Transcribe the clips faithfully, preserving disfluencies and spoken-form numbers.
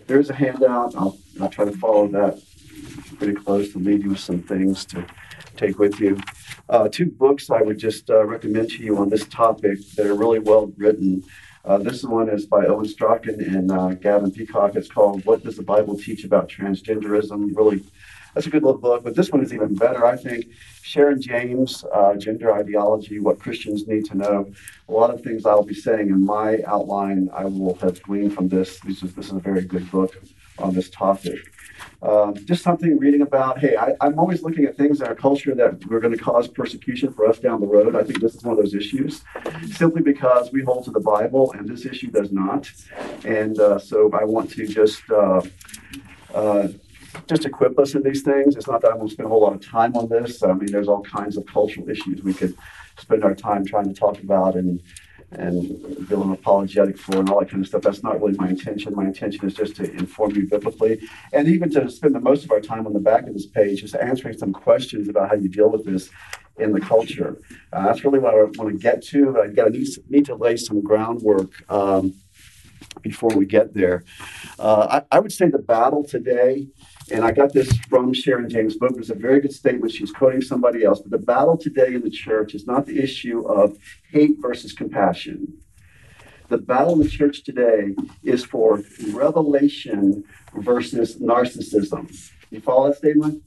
There's a handout. I'll, I'll try to follow that pretty close to leave you with some things to take with you. Uh, two books I would just uh, recommend to you on this topic that are really well written. Uh, this one is by Owen Strachan and uh, Gavin Peacock. It's called What Does the Bible Teach About Transgenderism? Really, that's a good little book, but this one is even better, I think. Sharon James, uh, Gender Ideology, What Christians Need to Know. A lot of things I'll be saying in my outline I will have gleaned from this. This is, this is a very good book on this topic. Um, just something reading about, hey, I, I'm always looking at things in our culture that are going to cause persecution for us down the road. I think this is one of those issues, simply because we hold to the Bible and this issue does not. And uh, so I want to just uh, uh, just equip us in these things. It's not that I'm going to spend a whole lot of time on this. I mean, there's all kinds of cultural issues we could spend our time trying to talk about and and build an apologetic for and all that kind of stuff. That's not really my intention. My intention is just to inform you biblically, and even to spend the most of our time on the back of this page just answering some questions about how you deal with this in the culture. Uh, that's really what I want to get to. But I got to need, need to lay some groundwork um, before we get there. Uh, I, I would say the battle today, and I got this from Sharon James' book. It's a very good statement. She's quoting somebody else. But the battle today in the church is not the issue of hate versus compassion. The battle in the church today is for revelation versus narcissism. You follow that statement?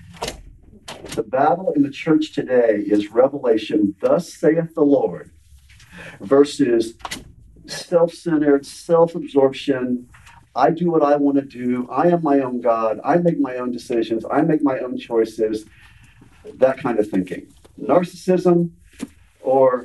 The battle in the church today is revelation, thus saith the Lord, versus self-centered, self-absorption. I do what I want to do. I am my own God. I make my own decisions. I make my own choices. That kind of thinking. Narcissism or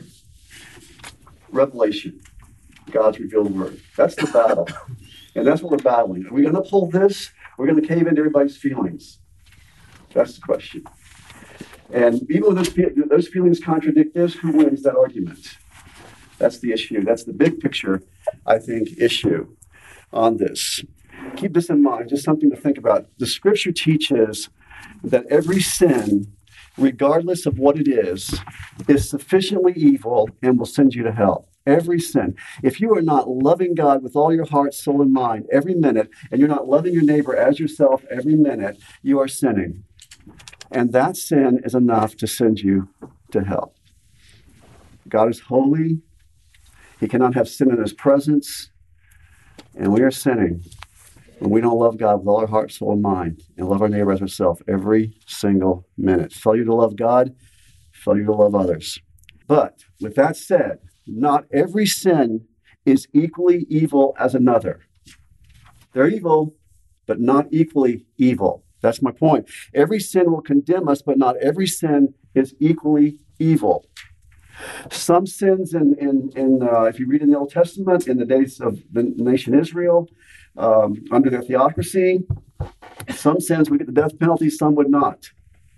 revelation. God's revealed word. That's the battle. And that's what we're battling. Are we going to uphold this? We're going to cave into everybody's feelings. That's the question. And even when those, those feelings contradict this, who wins that argument? That's the issue. That's the big picture, I think, issue on this. Keep this in mind, just something to think about. The scripture teaches that every sin, regardless of what it is, is sufficiently evil and will send you to hell. Every sin. If you are not loving God with all your heart, soul, and mind every minute, and you're not loving your neighbor as yourself every minute, you are sinning. And that sin is enough to send you to hell. God is holy. He cannot have sin in his presence. And we are sinning when we don't love God with all our heart, soul, and mind, and love our neighbor as ourselves every single minute. Failure to love God, failure to love others. But with that said, not every sin is equally evil as another. They're evil, but not equally evil. That's my point. Every sin will condemn us, but not every sin is equally evil. Some sins, in, in, in uh, if you read in the Old Testament, in the days of the nation Israel, um, under their theocracy, some sins would get the death penalty, some would not.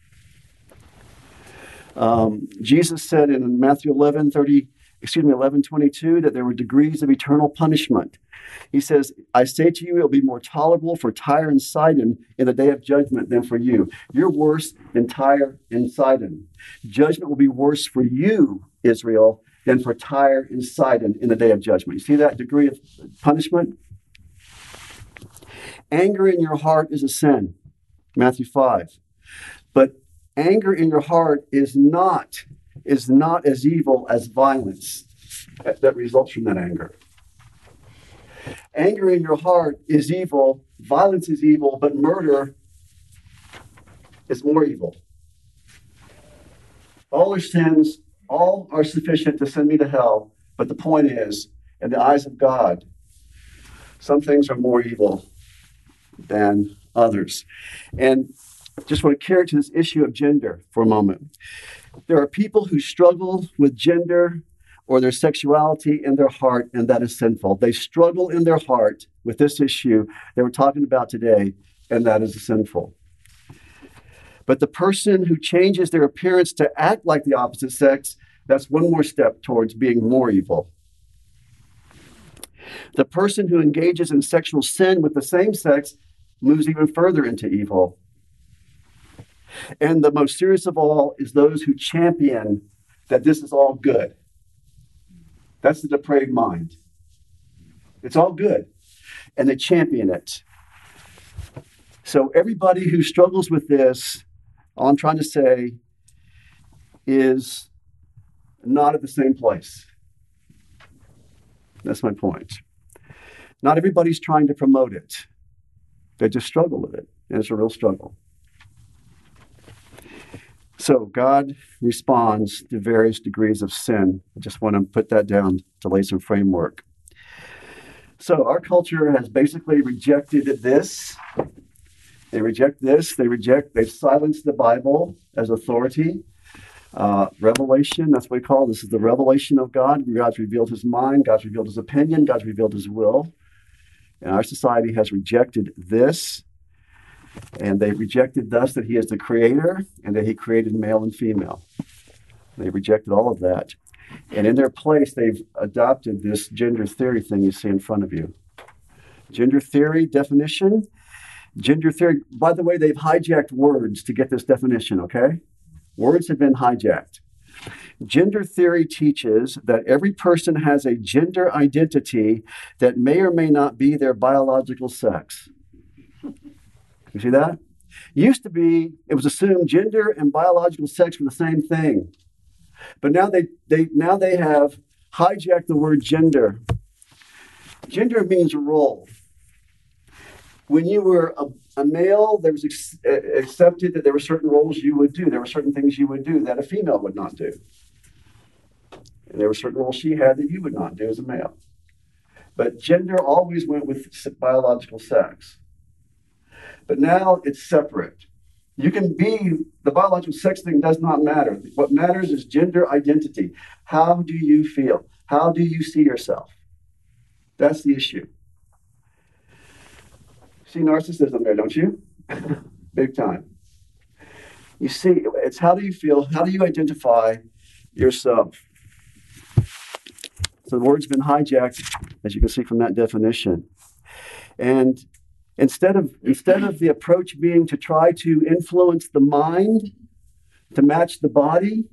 Um, Jesus said in Matthew eleven thirty, excuse me, eleven twenty-two, that there were degrees of eternal punishment. He says, I say to you, it will be more tolerable for Tyre and Sidon in the day of judgment than for you. You're worse than Tyre and Sidon. Judgment will be worse for you, Israel, than for Tyre and Sidon in the day of judgment. You see that degree of punishment? Anger in your heart is a sin, Matthew five. But anger in your heart is not, is not as evil as violence that, that results from that anger. Anger in your heart is evil, violence is evil, but murder is more evil. All are sins, all are sufficient to send me to hell, but the point is, in the eyes of God, some things are more evil than others. And just want to carry to this issue of gender for a moment. There are people who struggle with gender or their sexuality in their heart, and that is sinful. They struggle in their heart with this issue that we're talking about today, and that is sinful. But the person who changes their appearance to act like the opposite sex, that's one more step towards being more evil. The person who engages in sexual sin with the same sex moves even further into evil. And the most serious of all is those who champion that this is all good. That's the depraved mind. It's all good. And they champion it. So everybody who struggles with this, all I'm trying to say is not at the same place. That's my point. Not everybody's trying to promote it. They just struggle with it, and it's a real struggle. So God responds to various degrees of sin. I just want to put that down to lay some framework. So our culture has basically rejected this. They reject this. They reject, they've silenced the Bible as authority. Uh, revelation, that's what we call it. This is the revelation of God. God's revealed his mind. God's revealed his opinion. God's revealed his will. And our society has rejected this. And they rejected thus that he is the creator and that he created male and female. They rejected all of that. And in their place, they've adopted this gender theory thing you see in front of you. Gender theory definition. Gender theory, by the way, they've hijacked words to get this definition, okay? Words have been hijacked. Gender theory teaches that every person has a gender identity that may or may not be their biological sex. You see that? Used to be, it was assumed gender and biological sex were the same thing. But now they, they now they have hijacked the word gender. Gender means role. When you were a, a male, there was ex- accepted that there were certain roles you would do. There were certain things you would do that a female would not do. And there were certain roles she had that you would not do as a male. But gender always went with biological sex. But now it's separate. You can be, the biological sex thing does not matter. What matters is gender identity. How do you feel? How do you see yourself? That's the issue. See narcissism there, don't you? Big time. You see, it's how do you feel? How do you identify yourself? So the word's been hijacked, as you can see from that definition. And Instead of, instead of the approach being to try to influence the mind to match the body,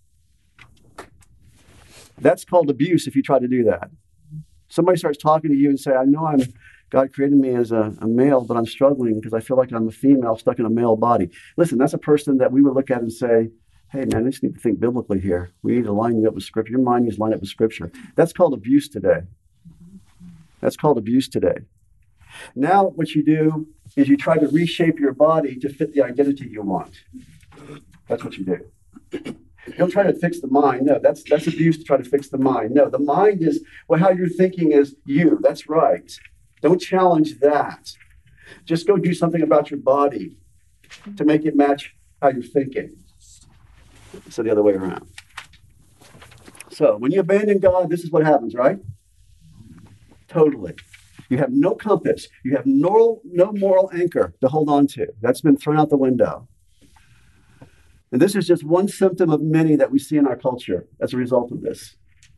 that's called abuse if you try to do that. Somebody starts talking to you and say, I know I'm God created me as a, a male, but I'm struggling because I feel like I'm a female stuck in a male body. Listen, that's a person that we would look at and say, hey, man, I just need to think biblically here. We need to line you up with Scripture. Your mind needs to line up with Scripture. That's called abuse today. That's called abuse today. Now what you do is you try to reshape your body to fit the identity you want. That's what you do. You don't try to fix the mind. No, that's that's abuse to try to fix the mind. No, the mind is, well, how you're thinking is you. That's right. Don't challenge that. Just go do something about your body to make it match how you're thinking. So the other way around. So when you abandon God, this is what happens, right? Totally. You have no compass. You have no, no moral anchor to hold on to. That's been thrown out the window. And this is just one symptom of many that we see in our culture as a result of this.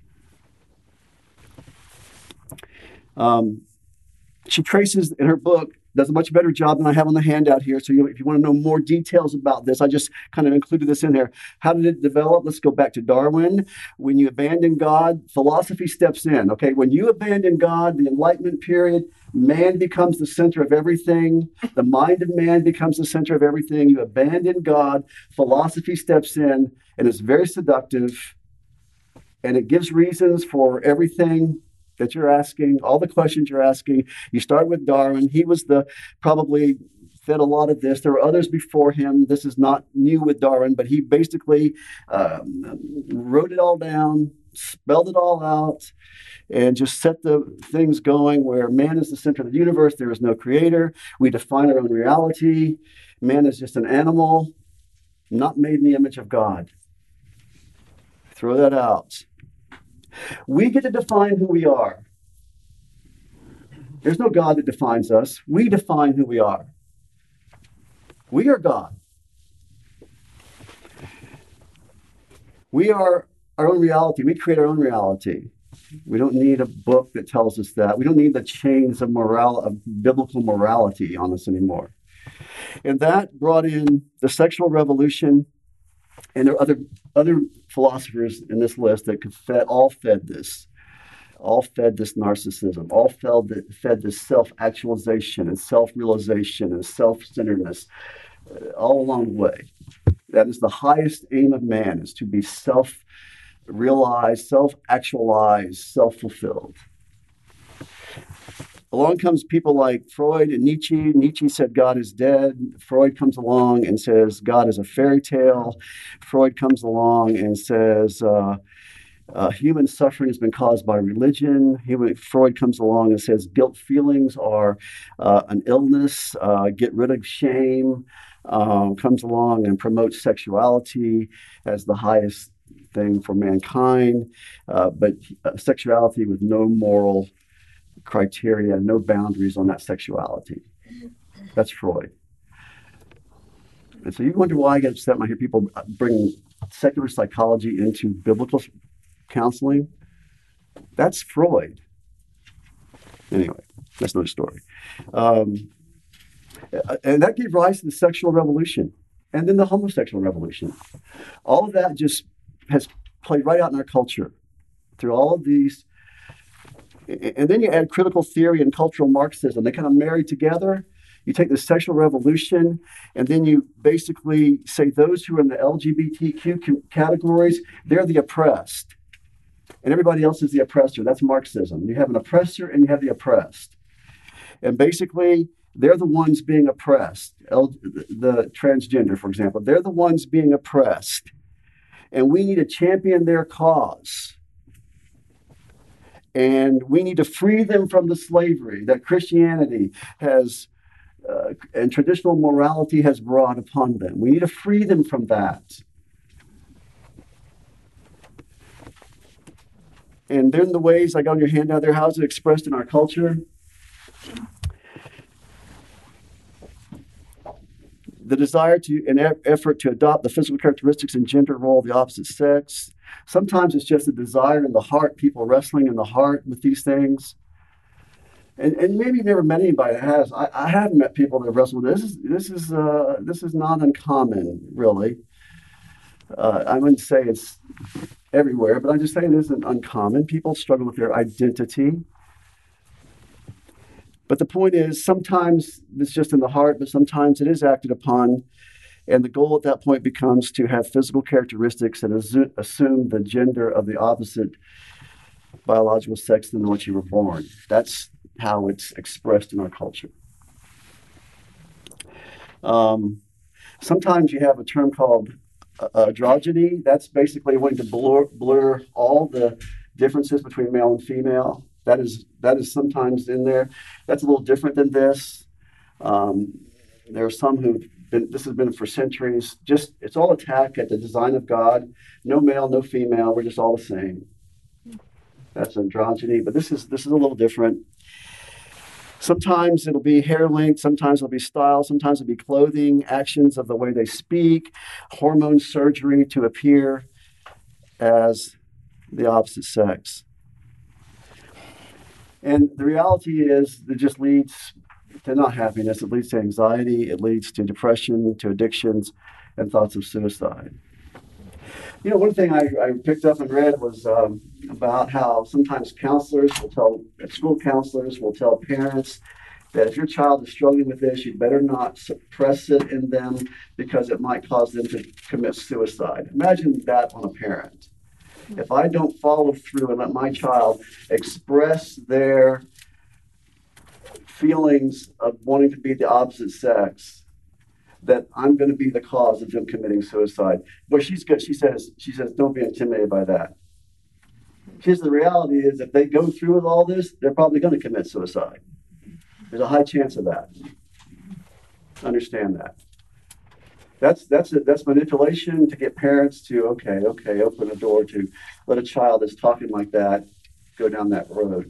Um, she traces in her book, does a much better job than I have on the handout here. So you, if you want to know more details about this, I just kind of included this in here. How did it develop? Let's go back to Darwin. When you abandon God, philosophy steps in. Okay, when you abandon God, the Enlightenment period, man becomes the center of everything. The mind of man becomes the center of everything. You abandon God, philosophy steps in, and it's very seductive. And it gives reasons for everything that you're asking, all the questions you're asking. You start with Darwin. He was the probably fed a lot of this. There were others before him. This is not new with Darwin, but he basically um, wrote it all down, spelled it all out, and just set the things going where man is the center of the universe. There is no creator. We define our own reality. Man is just an animal, not made in the image of God. Throw that out. We get to define who we are. There's no God that defines us. We define who we are. We are God. We are our own reality. We create our own reality. We don't need a book that tells us that. We don't need the chains of moral, of biblical morality on us anymore. And that brought in the sexual revolution. And there are other, other philosophers in this list that could fed, all fed this. all fed this narcissism, all fed, fed this self-actualization and self-realization and self-centeredness uh, all along the way. That is the highest aim of man, is to be self-realized, self-actualized, self-fulfilled. Along comes people like Freud and Nietzsche. Nietzsche said God is dead. Freud comes along and says God is a fairy tale. Freud comes along and says uh, uh, human suffering has been caused by religion. Human, Freud comes along and says guilt feelings are uh, an illness. Uh, get rid of shame. Um, comes along and promotes sexuality as the highest thing for mankind, uh, but uh, sexuality with no moral criteria, no boundaries on that sexuality. That's Freud. And so you wonder why I get upset when I hear people bring secular psychology into biblical counseling. That's Freud. Anyway, that's another story. Um, and that gave rise to the sexual revolution and then the homosexual revolution. All of that just has played right out in our culture through all of these. And then you add critical theory and cultural Marxism. They kind of marry together. You take the sexual revolution, and then you basically say those who are in the L G B T Q categories, they're the oppressed. And everybody else is the oppressor. That's Marxism. You have an oppressor and you have the oppressed. And basically, they're the ones being oppressed. L- the transgender, for example, they're the ones being oppressed. And we need to champion their cause. And we need to free them from the slavery that Christianity has uh, and traditional morality has brought upon them. We need to free them from that. And then the ways, I got on your handout there, how is it expressed in our culture? The desire to, an effort to adopt the physical characteristics and gender role of the opposite sex. Sometimes it's just a desire in the heart, people wrestling in the heart with these things. And, and maybe you've never met anybody that has. I, I have met people that wrestle with this. This is, this is, uh, this is not uncommon, really. Uh, I wouldn't say it's everywhere, but I'm just saying it isn't uncommon. People struggle with their identity. But the point is, sometimes it's just in the heart, but sometimes it is acted upon. And the goal at that point becomes to have physical characteristics that assume the gender of the opposite biological sex than which you were born. That's how it's expressed in our culture. Um, sometimes you have a term called uh, androgyny. That's basically wanting to blur, blur all the differences between male and female. That is that is sometimes in there. That's a little different than this. Um, there are some who've been, this has been for centuries. Just it's all attack at the design of God. No male, no female. We're just all the same. That's androgyny. But this is this is a little different. Sometimes it'll be hair length. Sometimes it'll be style. Sometimes it'll be clothing, actions of the way they speak, hormone surgery to appear as the opposite sex. And the reality is it just leads to not happiness. It leads to anxiety. It leads to depression, to addictions, and thoughts of suicide. You know, one thing I, I picked up and read was um, about how sometimes counselors will tell, school counselors will tell parents that if your child is struggling with this, you better not suppress it in them because it might cause them to commit suicide. Imagine that on a parent. If I don't follow through and let my child express their feelings of wanting to be the opposite sex, that I'm going to be the cause of them committing suicide. But she's good. She says, she says, don't be intimidated by that. Because the reality is, if they go through with all this, they're probably going to commit suicide. There's a high chance of that. Understand that. That's that's it. That's manipulation to get parents to, okay, okay, open a door to let a child that's talking like that go down that road.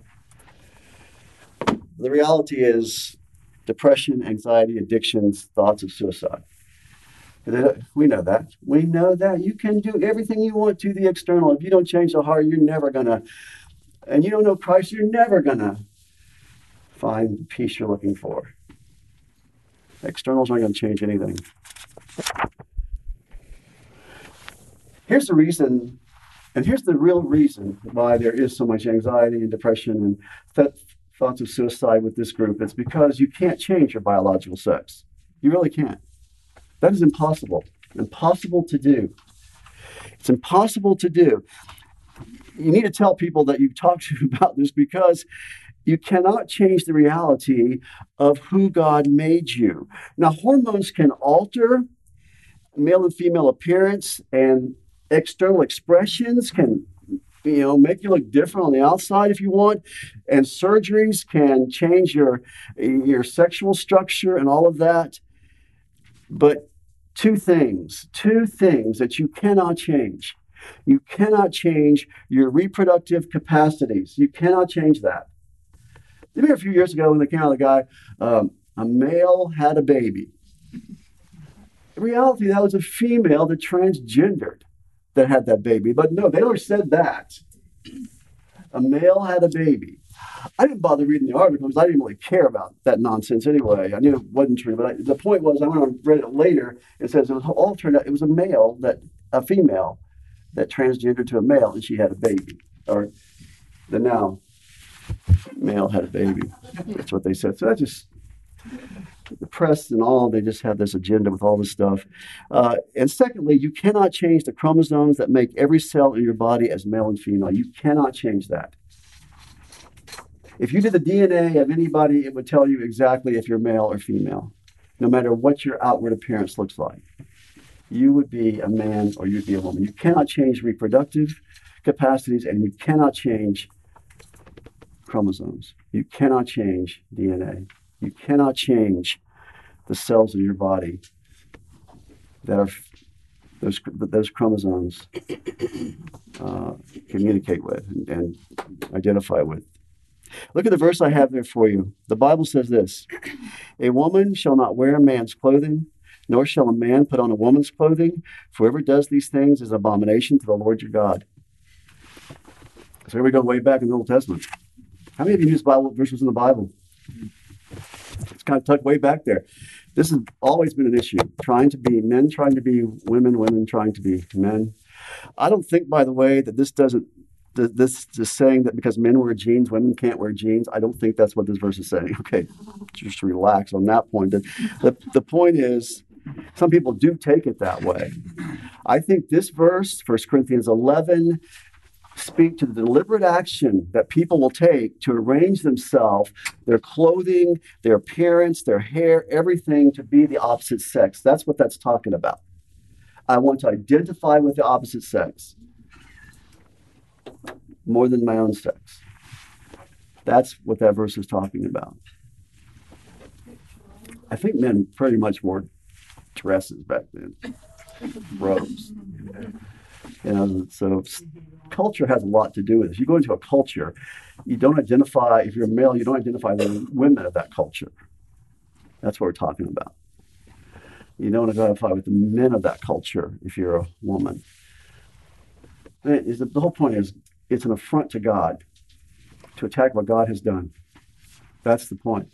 The reality is depression, anxiety, addictions, thoughts of suicide. We know that. We know that. You can do everything you want to the external. If you don't change the heart, you're never going to, and you don't know Christ, you're never going to find the peace you're looking for. Externals aren't going to change anything. Here's the reason And here's the real reason why there is so much anxiety and depression and th- thoughts of suicide with this group. It's because you can't change your biological sex. You really can't. That is impossible. Impossible to do. It's impossible to do. You need to tell people that you talk to about this because you cannot change the reality of who God made you. Now, hormones can alter male and female appearance, and external expressions can, you know, make you look different on the outside if you want, and surgeries can change your your sexual structure and all of that. But two things, two things that you cannot change. You cannot change your reproductive capacities. You cannot change that. Remember a few years ago when they came out, the guy, um, a male had a baby. In reality, that was a female that transgendered that had that baby. But no, they never said that. A male had a baby. I didn't bother reading the article because I didn't really care about that nonsense anyway. I knew it wasn't true, but I, the point was I went on and read it later. It says it was all turned out it was a male that a female that transgendered to a male, and she had a baby, or the now male had a baby. That's what they said. So that just the press and all, they just have this agenda with all this stuff. Uh, and secondly, you cannot change the chromosomes that make every cell in your body as male and female. You cannot change that. If you did the D N A of anybody, it would tell you exactly if you're male or female, no matter what your outward appearance looks like. You would be a man or you'd be a woman. You cannot change reproductive capacities, and you cannot change chromosomes. You cannot change D N A. You cannot change the cells in your body that are those those chromosomes uh, communicate with and, and identify with. Look at the verse I have there for you. The Bible says this: "A woman shall not wear a man's clothing, nor shall a man put on a woman's clothing. For whoever does these things is an abomination to the Lord your God." So here we go, way back in the Old Testament. How many of you use Bible verses in the Bible? It's kind of tucked way back there. This has always been an issue, trying to be men, trying to be women, women trying to be men. I don't think, by the way, that this doesn't, this is saying that because men wear jeans, women can't wear jeans. I don't think that's what this verse is saying. Okay, just relax on that point. The, the, the point is, some people do take it that way. I think this verse, First Corinthians eleven, speak to the deliberate action that people will take to arrange themselves, their clothing, their appearance, their hair, everything to be the opposite sex. That's what that's talking about. I want to identify with the opposite sex more than my own sex. That's what that verse is talking about. I think men pretty much wore dresses back then, robes. You know, so culture has a lot to do with this. You go into a culture, you don't identify, if you're a male, you don't identify the women of that culture. That's what we're talking about. You don't identify with the men of that culture if you're a woman. The whole point is, it's an affront to God to attack what God has done. That's the point.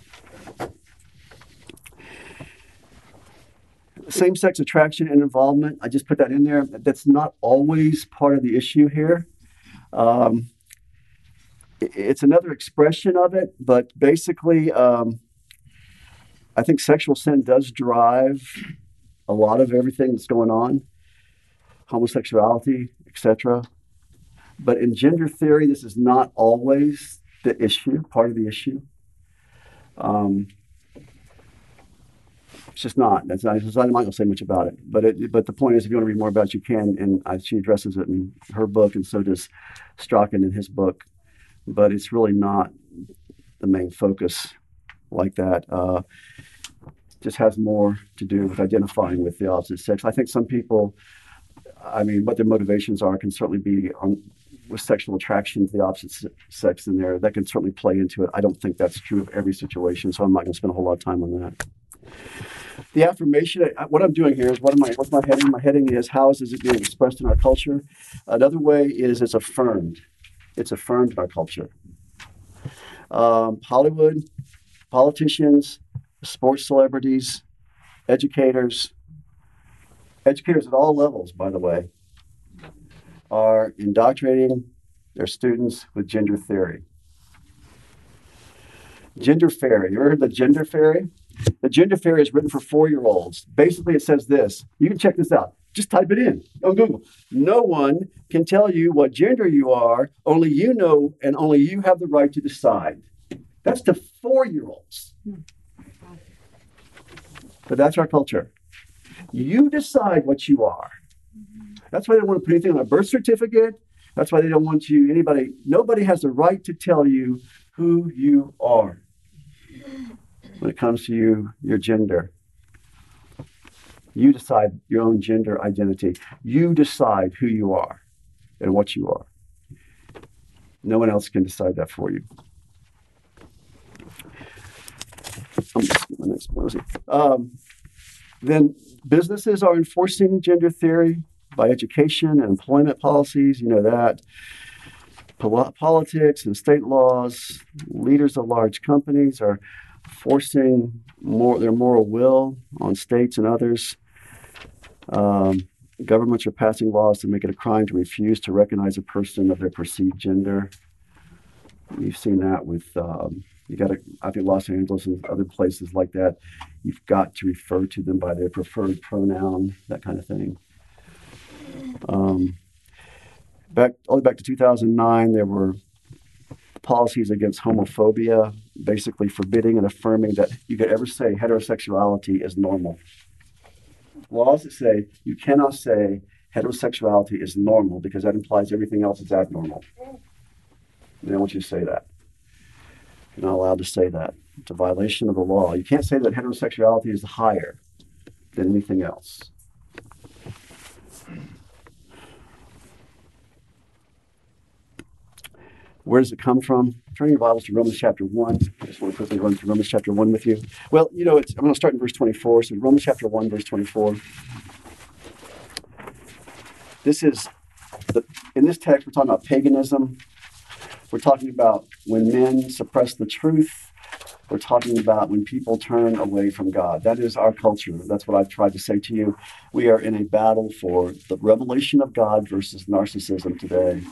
Same-sex attraction and involvement, I just put that in there. That's not always part of the issue here. Um, it's another expression of it, but basically, um, I think sexual sin does drive a lot of everything that's going on, homosexuality, et cetera. But in gender theory, this is not always the issue, part of the issue. Um, It's just not. That's not. I'm not going to say much about it. But it, but the point is, if you want to read more about it, you can. And I, she addresses it in her book, and so does Strachan in his book. But it's really not the main focus like that. Uh, just has more to do with identifying with the opposite sex. I think some people, I mean, what their motivations are can certainly be on, with sexual attraction to the opposite sex in there. That can certainly play into it. I don't think that's true of every situation, so I'm not going to spend a whole lot of time on that. The affirmation, what I'm doing here is, what am I, what's my heading? My heading is, how is it being expressed in our culture? Another way is, it's affirmed. It's affirmed in our culture. Um, Hollywood, politicians, sports celebrities, educators, educators at all levels, by the way, are indoctrinating their students with gender theory. Gender fairy. You ever heard the gender fairy? The gender fairy is written for four-year-olds. Basically, it says this. You can check this out. Just type it in on Google. No one can tell you what gender you are. Only you know, and only you have the right to decide. That's to four-year-olds. But that's our culture. You decide what you are. That's why they don't want to put anything on a birth certificate. That's why they don't want you, anybody, nobody has the right to tell you who you are when it comes to you, your gender. You decide your own gender identity. You decide who you are and what you are. No one else can decide that for you. I'm just my next one. Um, then businesses are enforcing gender theory by education and employment policies. You know that. Pol- politics and state laws. Leaders of large companies are forcing more their moral will on states and others. Um, governments are passing laws to make it a crime to refuse to recognize a person of their perceived gender. You've seen that with, um, you got to, I think Los Angeles and other places like that, you've got to refer to them by their preferred pronoun, that kind of thing. Um, back, all the way back to two thousand nine, there were policies against homophobia, basically forbidding and affirming that you could ever say heterosexuality is normal. Laws that say you cannot say heterosexuality is normal because that implies everything else is abnormal. They don't want you to say that. You're not allowed to say that. It's a violation of the law. You can't say that heterosexuality is higher than anything else. Where does it come from? Turn your Bibles to Romans chapter one. I just want to quickly run through Romans chapter one with you. Well, you know, it's, I'm going to start in verse twenty-four. So Romans chapter one, verse twenty-four. This is, the, in this text, we're talking about paganism. We're talking about when men suppress the truth. We're talking about when people turn away from God. That is our culture. That's what I've tried to say to you. We are in a battle for the revelation of God versus narcissism today.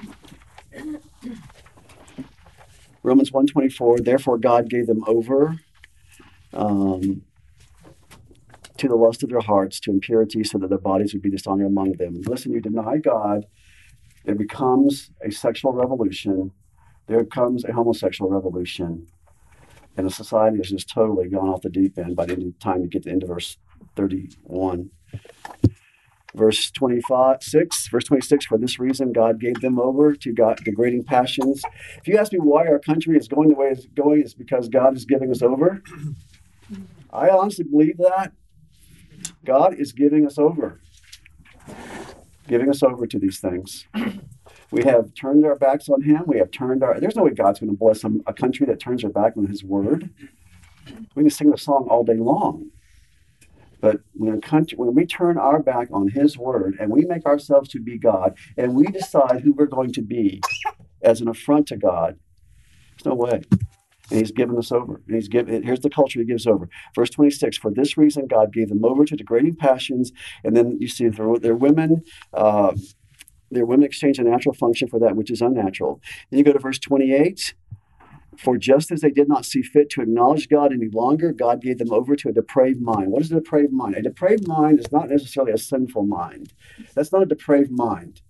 Romans one twenty-four, therefore God gave them over um, to the lust of their hearts, to impurity, so that their bodies would be dishonored among them. Listen, you deny God, there becomes a sexual revolution. There comes a homosexual revolution. And the society has just totally gone off the deep end by the end of time you get to the end of verse thirty-one. Verse twenty-five, six, verse twenty-six, for this reason God gave them over to God degrading passions. If you ask me why our country is going the way it's going, it's because God is giving us over. I honestly believe that. God is giving us over. Giving us over to these things. We have turned our backs on him. We have turned our, there's no way God's going to bless some, a country that turns their back on his word. We can sing the song all day long. But when, a country, when we turn our back on his word and we make ourselves to be God and we decide who we're going to be as an affront to God, there's no way. And he's given us over. And he's given, here's the culture he gives over. Verse twenty-six, for this reason God gave them over to degrading passions. And then you see their, their women, uh, their women exchange a natural function for that which is unnatural. Then you go to verse twenty-eight. For just as they did not see fit to acknowledge God any longer, God gave them over to a depraved mind. What is a depraved mind? A depraved mind is not necessarily a sinful mind. That's not a depraved mind.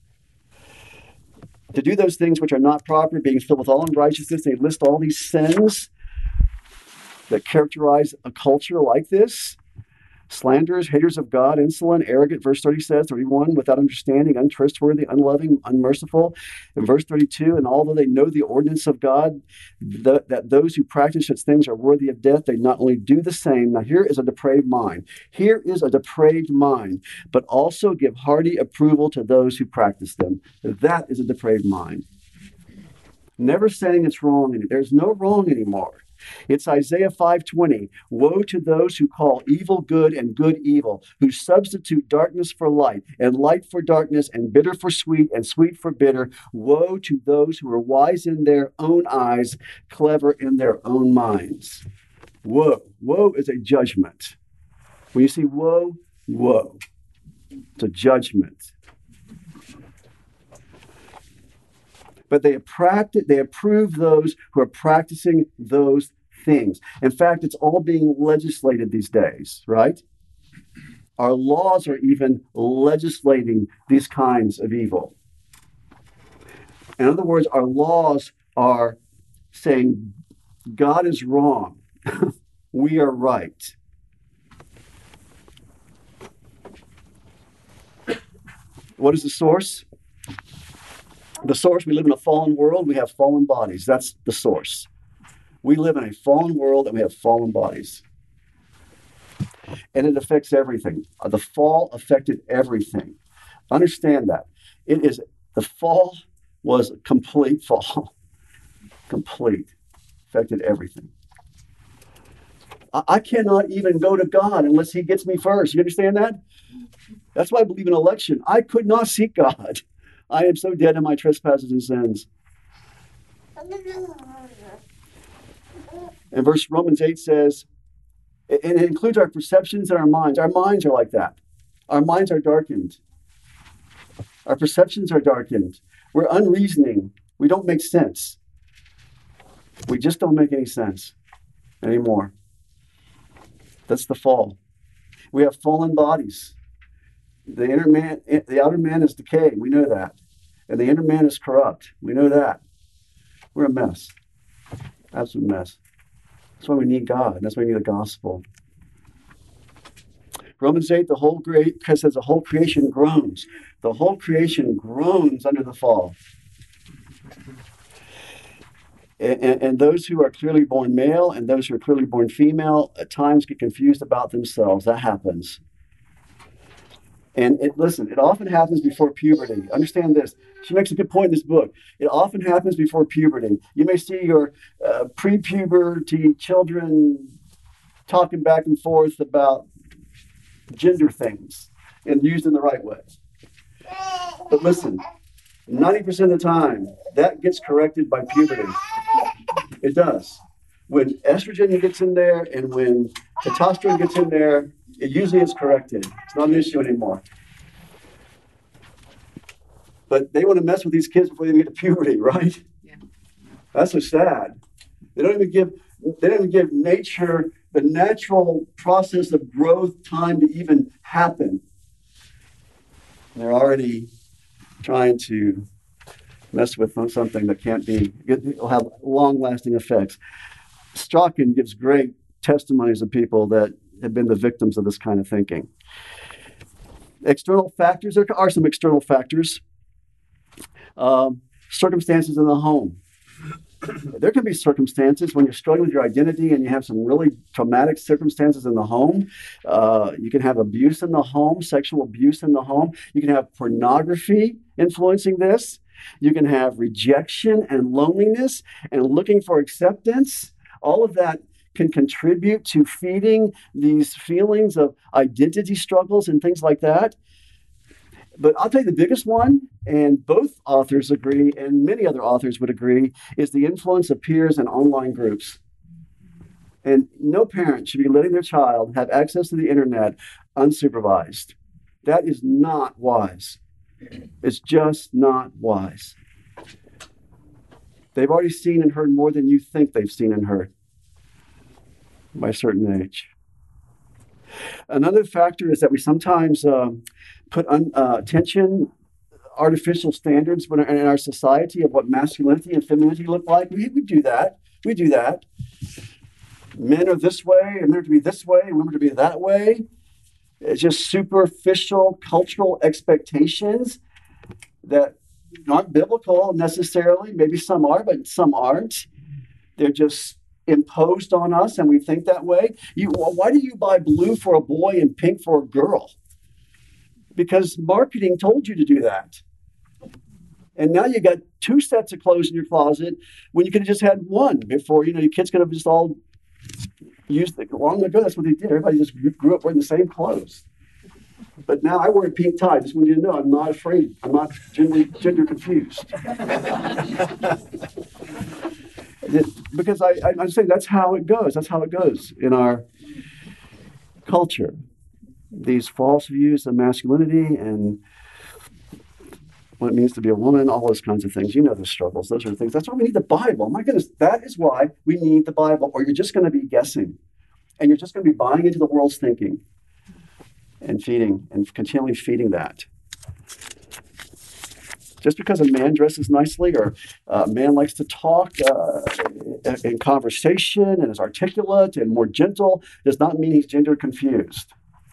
To do those things which are not proper, being filled with all unrighteousness, they list all these sins that characterize a culture like this. Slanderers, haters of God, insolent, arrogant, verse thirty says, thirty-one, without understanding, untrustworthy, unloving, unmerciful. In verse thirty-two, and although they know the ordinance of God, the, that those who practice such things are worthy of death, they not only do the same. Now here is a depraved mind. Here is a depraved mind, but also give hearty approval to those who practice them. That is a depraved mind. Never saying it's wrong. There's no wrong anymore. It's Isaiah five twenty. Woe to those who call evil good and good evil, who substitute darkness for light and light for darkness and bitter for sweet and sweet for bitter. Woe to those who are wise in their own eyes, clever in their own minds. Woe. Woe is a judgment. When you see woe, woe. It's a judgment. but they practice, they approve those who are practicing those things. In fact, it's all being legislated these days, right? Our laws are even legislating these kinds of evil. In other words, our laws are saying God is wrong. We are right. What is the source? The source, we live in a fallen world. We have fallen bodies. That's the source. We live in a fallen world and we have fallen bodies. And it affects everything. The fall affected everything. Understand that. It is, the fall was a complete fall. Complete. Affected everything. I, I cannot even go to God unless he gets me first. You understand that? That's why I believe in election. I could not seek God. I am so dead in my trespasses and sins. And verse Romans eight says, and it includes our perceptions and our minds. Our minds are like that. Our minds are darkened. Our perceptions are darkened. We're unreasoning. We don't make sense. We just don't make any sense anymore. That's the fall. We have fallen bodies. The inner man, the outer man is decaying. We know that. And the inner man is corrupt. We know that. We're a mess. Absolute mess. That's why we need God. That's why we need the gospel. Romans eight, the whole great says the whole creation groans. The whole creation groans under the fall. And, and, and those who are clearly born male and those who are clearly born female at times get confused about themselves. That happens. And it, listen, it often happens before puberty. Understand this. She makes a good point in this book. It often happens before puberty. You may see your uh, pre-puberty children talking back and forth about gender things and used in the right way. But listen, ninety percent of the time, that gets corrected by puberty. It does. When estrogen gets in there and when testosterone gets in there, it usually is corrected. It's not an issue anymore. But they want to mess with these kids before they even get to puberty, right? Yeah. That's so sad. They don't even give they don't even give nature the natural process of growth time to even happen. They're already trying to mess with something that can't be, it will have long-lasting effects. Strachan gives great testimonies of people that have been the victims of this kind of thinking. External factors, there are some external factors. Um, circumstances in the home. There can be circumstances when you're struggling with your identity and you have some really traumatic circumstances in the home. Uh, you can have abuse in the home, sexual abuse in the home. You can have pornography influencing this. You can have rejection and loneliness and looking for acceptance. All of that can contribute to feeding these feelings of identity struggles and things like that. But I'll tell you the biggest one, and both authors agree, and many other authors would agree, is the influence of peers and online groups. And no parent should be letting their child have access to the internet unsupervised. That is not wise. It's just not wise. They've already seen and heard more than you think they've seen and heard by a certain age. Another factor is that we sometimes uh, put un, uh, attention, artificial standards in our society of what masculinity and femininity look like. We, we do that. We do that. Men are this way, and men are to be this way, and women are to be that way. It's just superficial cultural expectations that aren't biblical necessarily. Maybe some are, but some aren't. They're just imposed on us, and we think that way. You, why do you buy blue for a boy and pink for a girl? Because marketing told you to do that. And now you got two sets of clothes in your closet when you could have just had one before. You know, your kids could have just all used it. Long ago, that's what they did. Everybody just grew up wearing the same clothes. But now I wear a pink tie. Just want you to know I'm not afraid. I'm not gender, gender confused. Because I, I, I'm saying that's how it goes. That's how it goes in our culture. These false views of masculinity and what it means to be a woman, all those kinds of things. You know those struggles. Those are the things. That's why we need the Bible. My goodness, that is why we need the Bible, or you're just going to be guessing. And you're just going to be buying into the world's thinking and feeding and continually feeding that. Just because a man dresses nicely or a man likes to talk uh, in conversation and is articulate and more gentle does not mean he's gender confused.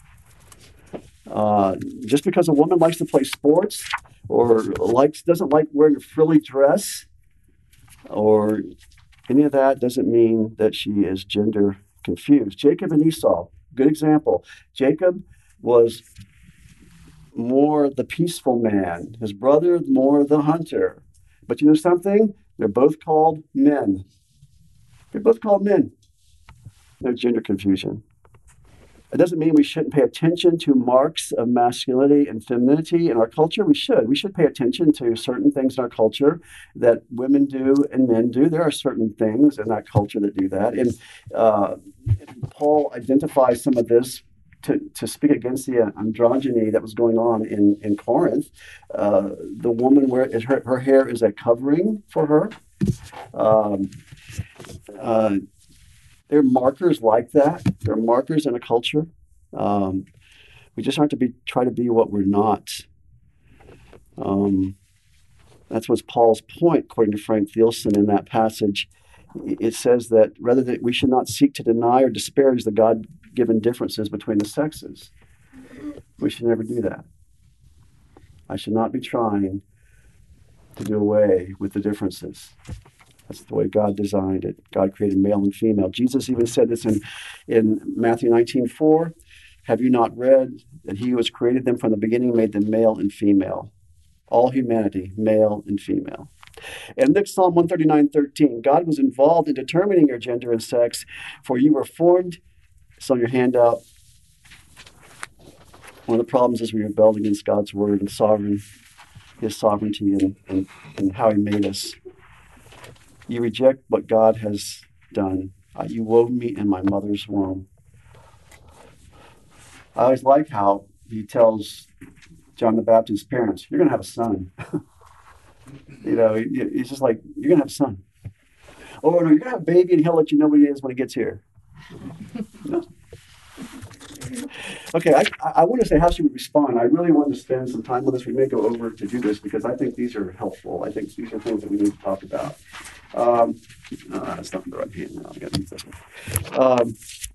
Uh, just because a woman likes to play sports or likes doesn't like wearing a frilly dress or any of that doesn't mean that she is gender confused. Jacob and Esau, good example. Jacob was more the peaceful man. His brother, more the hunter. But you know something? They're both called men. They're both called men. No gender confusion. It doesn't mean we shouldn't pay attention to marks of masculinity and femininity in our culture. We should. We should pay attention to certain things in our culture that women do and men do. There are certain things in that culture that do that. And uh, Paul identifies some of this To, to speak against the androgyny that was going on in, in Corinth. Uh, the woman, where her, her hair is a covering for her. Um, uh, there are markers like that. There are markers in a culture. Um, we just aren't to be try to be what we're not. Um, that's what's Paul's point, according to Frank Thielsen in that passage. It says that rather that we should not seek to deny or disparage the God-given differences between the sexes. We should never do that. I should not be trying to do away with the differences. That's the way God designed it. God created male and female. Jesus even said this in, in Matthew nineteen four. Have you not read that he who has created them from the beginning made them male and female? All humanity, male and female. And next, Psalm one thirty-nine thirteen, God was involved in determining your gender and sex, for you were formed. It's on your handout. One of the problems is we rebelled against God's word and sovereign, his sovereignty and, and, and how he made us. You reject what God has done. Uh, you wove me in my mother's womb. I always like how he tells John the Baptist's parents, you're going to have a son. You know, he, he's just like, you're going to have a son. Oh, no, you're going to have a baby and he'll let you know what he is when he gets here. No. Okay, I, I want to say how she would respond. I really want to spend some time on this. We may go over to do this because I think these are helpful. I think these are things that we need to talk about. Um, uh, it's not in the right hand now. I got to use this one. Um,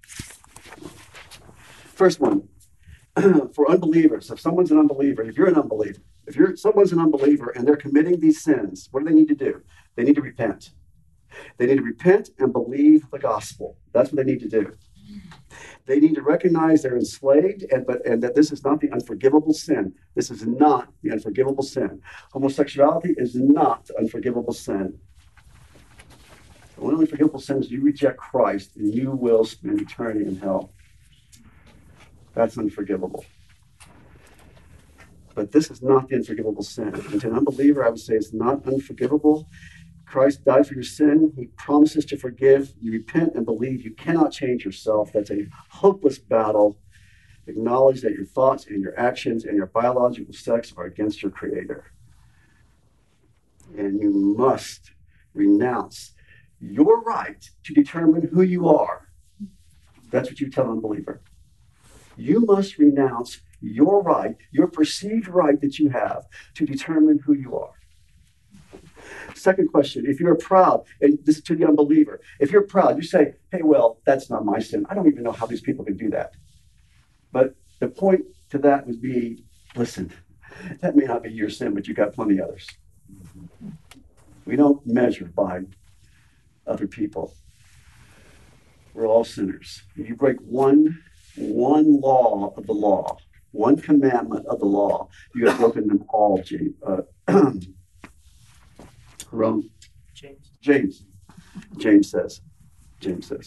first one, for unbelievers. If someone's an unbeliever, if you're an unbeliever, if you're someone's an unbeliever and they're committing these sins, what do they need to do? They need to repent. They need to repent and believe the gospel. That's what they need to do. They need to recognize they're enslaved and but and that this is not the unforgivable sin. This is not the unforgivable sin. Homosexuality is not the unforgivable sin. The only unforgivable sin is you reject Christ and you will spend eternity in hell. That's unforgivable. But this is not the unforgivable sin. And to an unbeliever, I would say it's not unforgivable. Christ died for your sin. He promises to forgive. You repent and believe. You cannot change yourself. That's a hopeless battle. Acknowledge that your thoughts and your actions and your biological sex are against your Creator. And you must renounce your right to determine who you are. That's what you tell an unbeliever. You must renounce your right, your perceived right that you have to determine who you are. Second question, if you're proud, and this is to the unbeliever, if you're proud, you say, hey, well, that's not my sin. I don't even know how these people can do that. But the point to that would be, listen, that may not be your sin, but you got plenty others. We don't measure by other people. We're all sinners. If you break one, one law of the law, one commandment of the law, you have broken them all, James. Uh, Rome. James. James. James says. James says.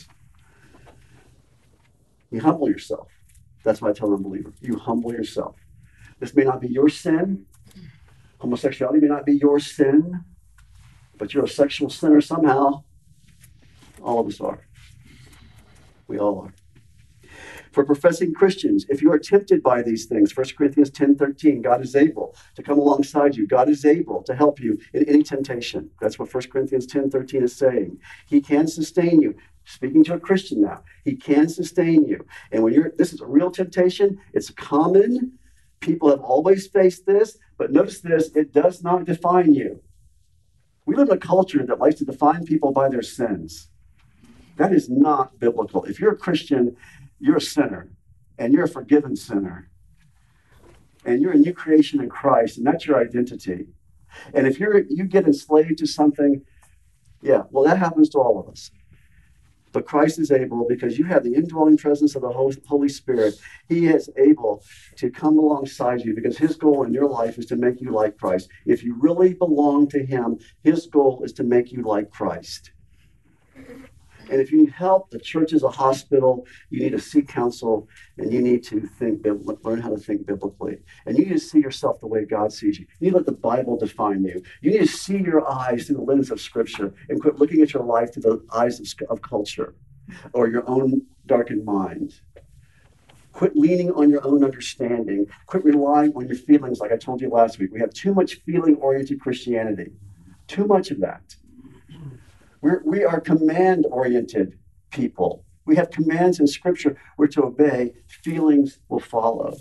You humble yourself. That's what I tell an unbeliever. You humble yourself. This may not be your sin. Homosexuality may not be your sin, but you're a sexual sinner somehow. All of us are. We all are. For professing Christians, if you are tempted by these things, First Corinthians ten thirteen, God is able to come alongside you. God is able to help you in any temptation. That's what First Corinthians ten thirteen is saying. He can sustain you. Speaking to a Christian now, he can sustain you. And when you're, this is a real temptation, it's common. People have always faced this, but notice this, it does not define you. We live in a culture that likes to define people by their sins. That is not biblical. If you're a Christian, you're a sinner, and you're a forgiven sinner, and you're a new creation in Christ, and that's your identity. And if you're you get enslaved to something, yeah, well, that happens to all of us. But Christ is able, because you have the indwelling presence of the Holy Spirit, he is able to come alongside you, because his goal in your life is to make you like Christ. If you really belong to him, his goal is to make you like Christ. And if you need help, the church is a hospital. You need to seek counsel, and you need to think, learn how to think biblically. And you need to see yourself the way God sees you. You need to let the Bible define you. You need to see your eyes through the lens of Scripture and quit looking at your life through the eyes of, of culture or your own darkened mind. Quit leaning on your own understanding. Quit relying on your feelings, like I told you last week. We have too much feeling-oriented Christianity. Too much of that. We're, we are command-oriented people. We have commands in Scripture we're to obey. Feelings will follow.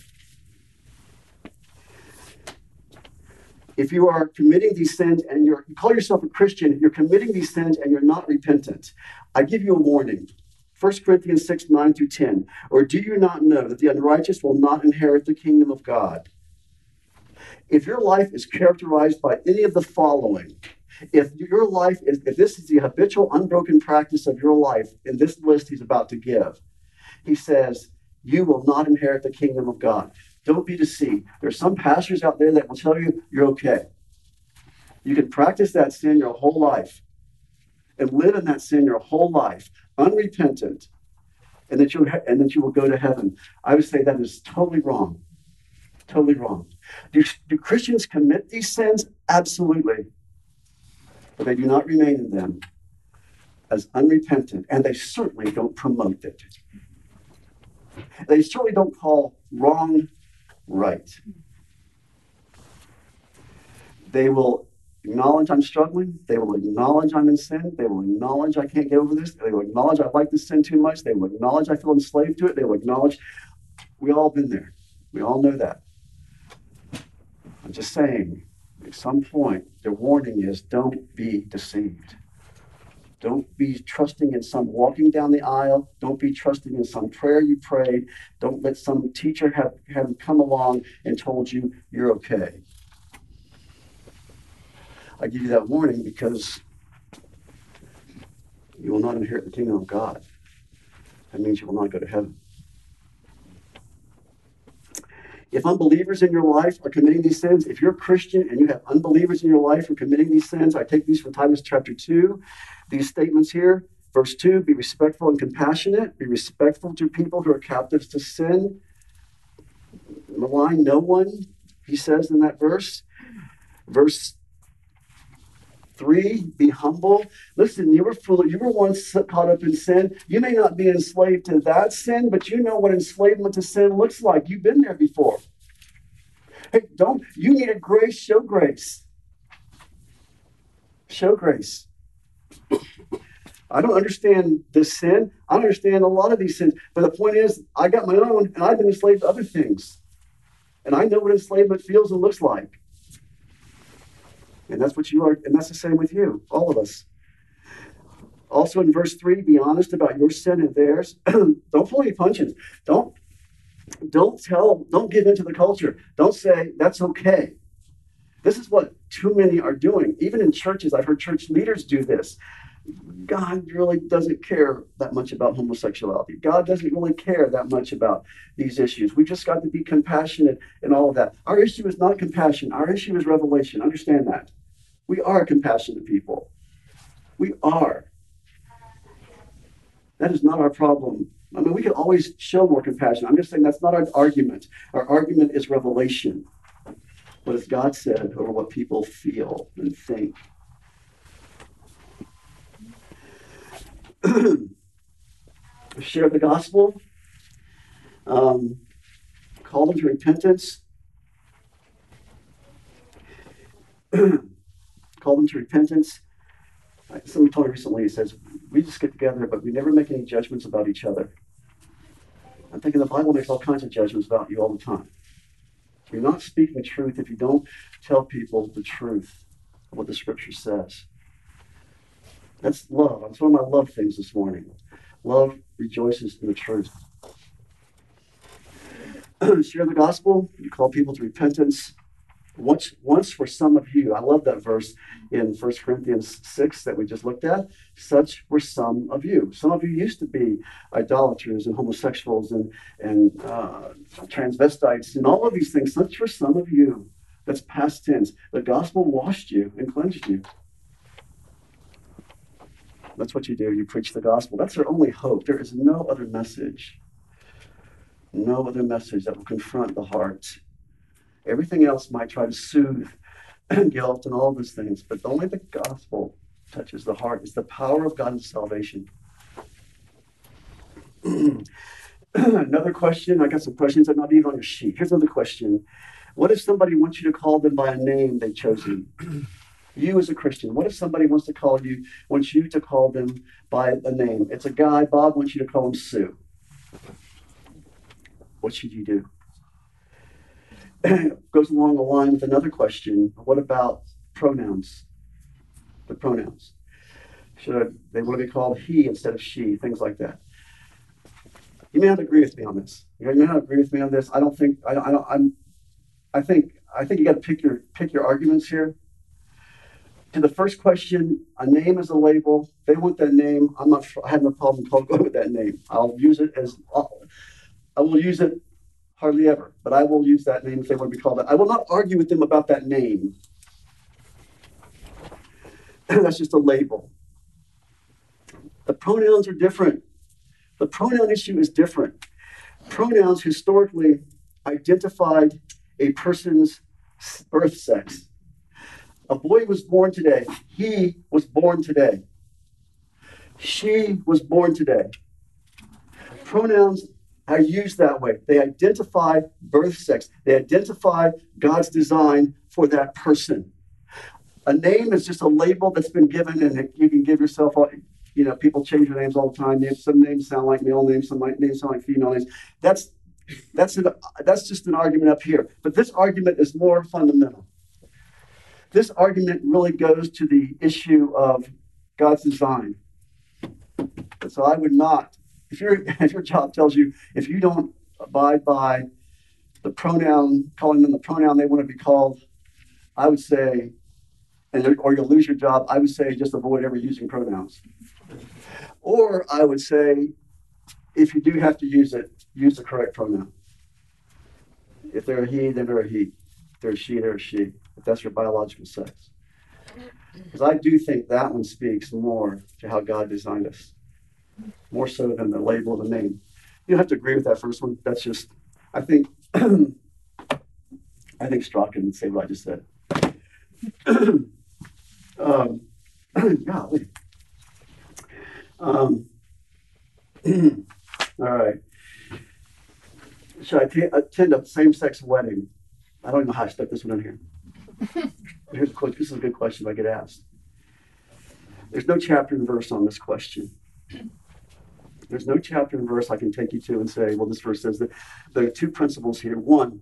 If you are committing these sins and you're, you call yourself a Christian, you're committing these sins and you're not repentant, I give you a warning. First Corinthians six, nine through ten. Or do you not know that the unrighteous will not inherit the kingdom of God? If your life is characterized by any of the following, If your life is, if this is the habitual, unbroken practice of your life in this list he's about to give, he says, you will not inherit the kingdom of God. Don't be deceived. There's some pastors out there that will tell you you're okay. You can practice that sin your whole life and live in that sin your whole life, unrepentant, and that you and that you will go to heaven. I would say that is totally wrong. Totally wrong. Do, do Christians commit these sins? Absolutely. But they do not remain in them as unrepentant, and they certainly don't promote it. They certainly don't call wrong right. They will acknowledge I'm struggling. They will acknowledge I'm in sin. They will acknowledge I can't get over this. They will acknowledge I like this sin too much. They will acknowledge I feel enslaved to it. They will acknowledge we all been there. We all know that. I'm just saying, at some point, the warning is don't be deceived. Don't be trusting in some walking down the aisle. Don't be trusting in some prayer you prayed. Don't let some teacher have, have come along and told you you're okay. I give you that warning because you will not inherit the kingdom of God. That means you will not go to heaven. If unbelievers in your life are committing these sins, if you're a Christian and you have unbelievers in your life who are committing these sins, I take these from Titus chapter two, these statements here. Verse two, be respectful and compassionate. Be respectful to people who are captives to sin. Malign no one, he says in that verse. Verse three, be humble. Listen, you were foolish. You were once caught up in sin. You may not be enslaved to that sin, but you know what enslavement to sin looks like. You've been there before. Hey, don't, you need a grace, show grace. Show grace. I don't understand this sin. I don't understand a lot of these sins. But the point is, I got my own, and I've been enslaved to other things. And I know what enslavement feels and looks like. And that's what you are, and that's the same with you, all of us. Also in verse three, be honest about your sin and theirs. Don't pull any punches. Don't, don't tell, don't give into the culture. Don't say, that's okay. This is what too many are doing. Even in churches, I've heard church leaders do this. God really doesn't care that much about homosexuality. God doesn't really care that much about these issues. We just got to be compassionate and all of that. Our issue is not compassion. Our issue is revelation. Understand that. We are compassionate people. We are. That is not our problem. I mean, we can always show more compassion. I'm just saying that's not our argument. Our argument is revelation. What has God said over what people feel and think? Share the gospel. Um, call them to repentance. Call them to repentance. Somebody told me recently, he says, we just get together, but we never make any judgments about each other. I'm thinking the Bible makes all kinds of judgments about you all the time. You're not speaking truth if you don't tell people the truth of what the Scripture says. That's love. That's one of my love things this morning. Love rejoices in the truth. Share the gospel. You call people to repentance. Once, once for some of you, I love that verse in First Corinthians six that we just looked at. Such were some of you. Some of you used to be idolaters and homosexuals and, and uh, transvestites and all of these things. Such were some of you. That's past tense. The gospel washed you and cleansed you. That's what you do. You preach the gospel. That's our only hope. There is no other message. No other message that will confront the heart. Everything else might try to soothe guilt and all those things, but only the gospel touches the heart. It's the power of God in salvation. Another question. I got some questions that are not even on your sheet. Here's another question. What if somebody wants you to call them by a name they've chosen? You as a Christian, what if somebody wants to call you, wants you to call them by a name? It's a guy, Bob wants you to call him Sue. What should you do? Goes along the line with another question. What about pronouns? The pronouns. Should I, they want to be called he instead of she, things like that. You may not agree with me on this. You may not agree with me on this. I don't think, I, I don't, I'm, I think, I think you got to pick your, pick your arguments here. To the first question, a name is a label. They want that name. I'm not, I have no problem going with that name. I'll use it as, I will use it hardly ever, but I will use that name if they want to be called that. I will not argue with them about that name. That's just a label. The pronouns are different. The pronoun issue is different. Pronouns historically identified a person's birth sex. A boy was born today. He was born today. She was born today. Pronouns are used that way. They identify birth sex. They identify God's design for that person. A name is just a label that's been given, and you can give yourself, all, you know, people change their names all the time. Some names sound like male names, some names sound like female names. That's that's an, that's just an argument up here. But this argument is more fundamental. This argument really goes to the issue of God's design. And so I would not, if, your if your job tells you, if you don't abide by the pronoun, calling them the pronoun they want to be called, I would say, and or you'll lose your job, I would say just avoid ever using pronouns. Or I would say, if you do have to use it, use the correct pronoun. If they're a he, then they're a he. If they're a she, they're a she. If that's your biological sex. Because I do think that one speaks more to how God designed us. More so than the label of the name. You don't have to agree with that first one. That's just, I think, I think Strachan would say what I just said. um, golly. Um, all right. Should I t- attend a same-sex wedding? I don't even know how I stuck this one in here. Here's a quick, this is a good question I get asked. There's no chapter and verse on this question. There's no chapter and verse I can take you to and say, well, this verse says that there are two principles here. One,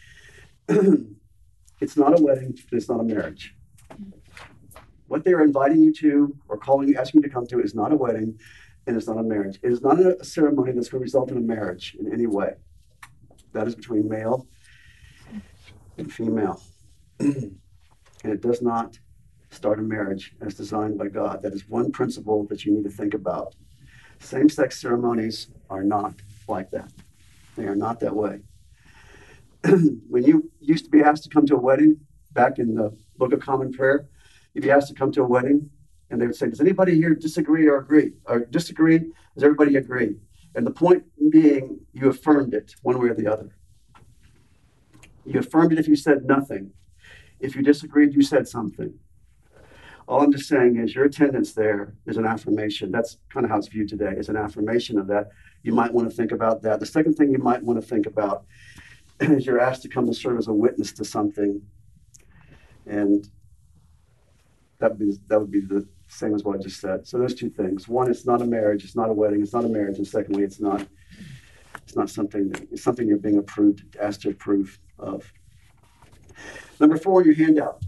it's not a wedding, it's not a marriage. What they're inviting you to or calling you, asking you to come to is not a wedding and it's not a marriage. It is not a ceremony that's going to result in a marriage in any way. That is between male and female. And it does not start a marriage as designed by God. That is one principle that you need to think about. Same-sex ceremonies are not like that. They are not that way. When you used to be asked to come to a wedding, back in the Book of Common Prayer, you'd be asked to come to a wedding, and they would say, does anybody here disagree or agree? Or disagree? Does everybody agree? And the point being, you affirmed it one way or the other. You affirmed it if you said nothing. If you disagreed, you said something. All I'm just saying is your attendance there is an affirmation. That's kind of how it's viewed today, is an affirmation of that. You might want to think about that. The second thing you might want to think about is you're asked to come to serve as a witness to something. And that would be, that would be the same as what I just said. So those two things. One, it's not a marriage, it's not a wedding, it's not a marriage. And secondly, it's not it's not something that, it's something you're being approved, asked to approve of. Number four, your handout.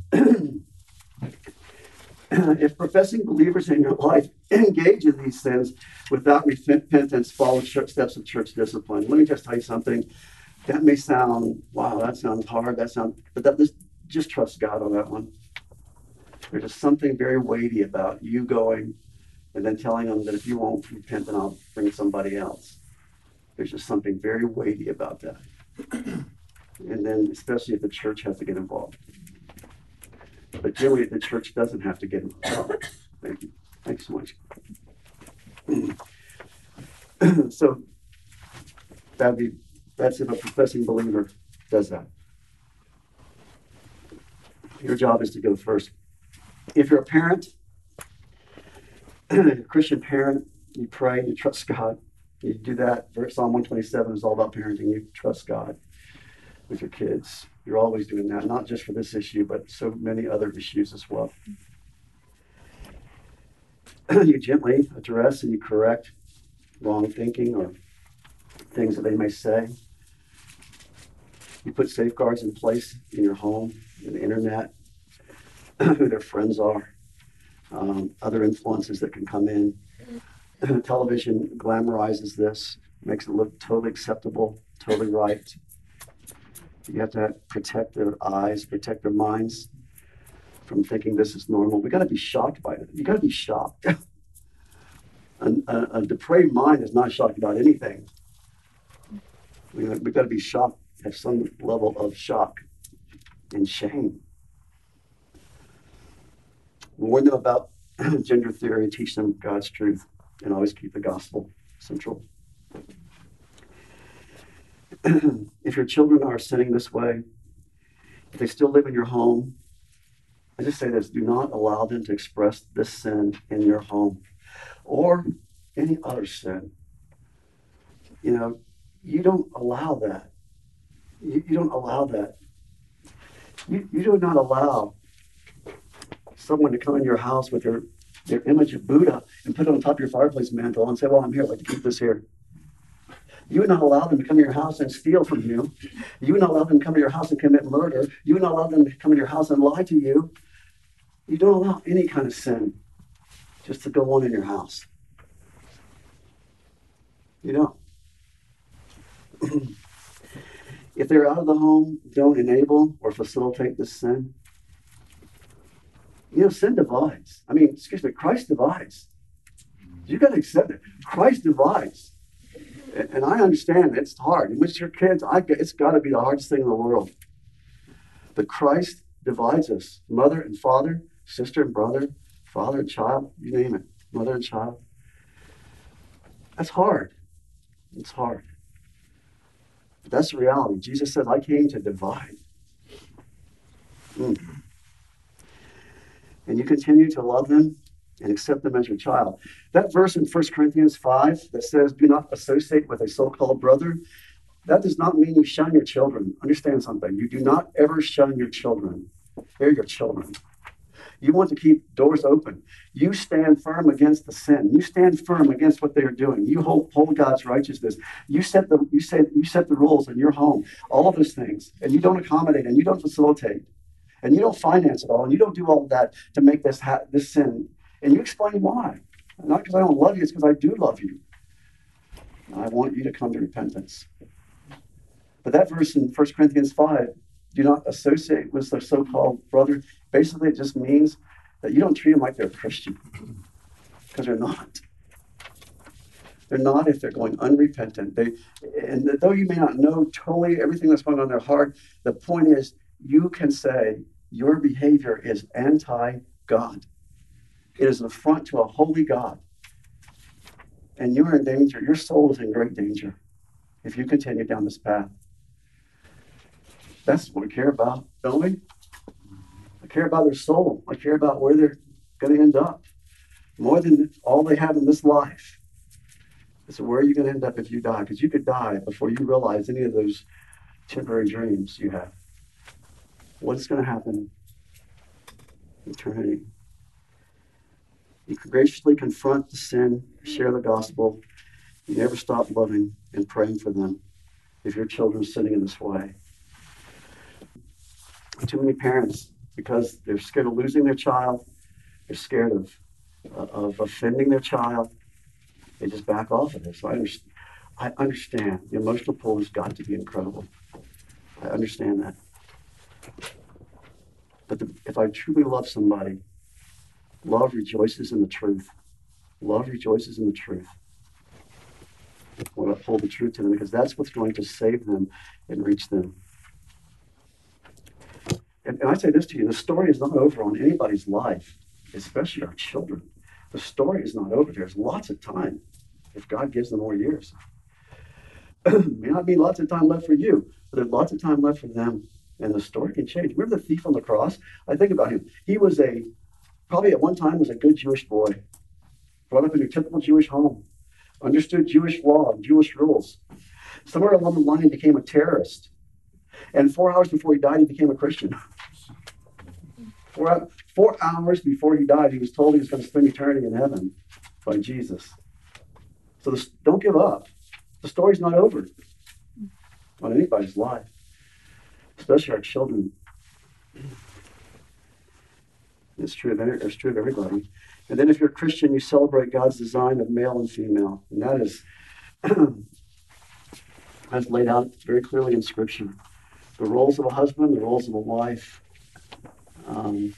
If professing believers in your life engage in these sins without repentance, follow church, steps of church discipline. Let me just tell you something. That may sound, wow, that sounds hard. That sounds, but that, just, just trust God on that one. There's just something very weighty about you going and then telling them that if you won't repent, then I'll bring somebody else. There's just something very weighty about that. And then especially if the church has to get involved. But generally, the church doesn't have to get involved. Thank you. Thanks so much. So that'd be, that's if a professing believer does that. Your job is to go first. If you're a parent, a Christian parent, you pray, you trust God. You do that. Psalm one twenty-seven is all about parenting. You trust God with your kids. You're always doing that, not just for this issue, but so many other issues as well. You gently address and you correct wrong thinking or things that they may say. You put safeguards in place in your home, in the internet, who their friends are, um, other influences that can come in. Television glamorizes this, makes it look totally acceptable, totally right. You have to have, protect their eyes, protect their minds from thinking this is normal. We got to be shocked by it. You got to be shocked. a, a, a depraved mind is not shocked about anything. We we got to be shocked, have some level of shock and shame. Warn them about gender theory, teach them God's truth, and always keep the gospel central. If your children are sinning this way, if they still live in your home, I just say this, do not allow them to express this sin in your home or any other sin. You know, you don't allow that. You, you don't allow that. You, you do not allow someone to come in your house with their, their image of Buddha and put it on top of your fireplace mantle and say, well, I'm here, I'd like to keep this here. You would not allow them to come to your house and steal from you. You would not allow them to come to your house and commit murder. You would not allow them to come to your house and lie to you. You don't allow any kind of sin just to go on in your house. You don't. If they're out of the home, don't enable or facilitate this sin. You know, sin divides. I mean, excuse me, Christ divides. You got to accept it. Christ divides. And I understand it's hard. And with your kids, I, it's got to be the hardest thing in the world. But Christ divides us. Mother and father, sister and brother, father and child, you name it. Mother and child. That's hard. It's hard. But that's the reality. Jesus said, I came to divide. Mm. And you continue to love them and accept them as your child. That verse in First Corinthians five that says, do not associate with a so-called brother, that does not mean you shun your children. Understand something. You do not ever shun your children. They're your children. You want to keep doors open. You stand firm against the sin. You stand firm against what they are doing. You hold, hold God's righteousness. You set the you set you set the rules in your home. All of those things, and you don't accommodate and you don't facilitate, and you don't finance it all, and you don't do all of that to make this ha- this sin. And you explain why. Not because I don't love you, it's because I do love you. And I want you to come to repentance. But that verse in First Corinthians five, do not associate with the so-called brother. Basically, it just means that you don't treat them like they're a Christian. Because they're not. They're not if they're going unrepentant. They, and though you may not know totally everything that's going on in their heart, the point is you can say your behavior is anti-God. It is an affront to a holy God. And you're in danger. Your soul is in great danger if you continue down this path. That's what we care about, don't we? I care about their soul. I care about where they're going to end up. More than all they have in this life. So where are you going to end up if you die? Because you could die before you realize any of those temporary dreams you have. What's going to happen in eternity? You can graciously confront the sin, share the gospel. You never stop loving and praying for them if your children are sinning in this way. Too many parents, because they're scared of losing their child, they're scared of, uh, of offending their child, they just back off of it. So I, under, I understand the emotional pull has got to be incredible. I understand that. But the, if I truly love somebody, love rejoices in the truth. Love rejoices in the truth. I want to uphold the truth to them because that's what's going to save them and reach them. And, and I say this to you, the story is not over on anybody's life, especially our children. The story is not over. There's lots of time if God gives them more years. May not be lots of time left for you, but there's lots of time left for them, and the story can change. Remember the thief on the cross? I think about him. He was a, probably at one time was a good Jewish boy, brought up in a typical Jewish home, understood Jewish law and Jewish rules. Somewhere along the line, he became a terrorist. And four hours before he died, he became a Christian. Four, four hours before he died, he was told he was going to spend eternity in heaven by Jesus. So this, don't give up. The story's not over on anybody's life, especially our children. It's true of, it's true of everybody. And then if you're a Christian, you celebrate God's design of male and female. And that is that's laid out very clearly in Scripture. The roles of a husband, the roles of a wife, um,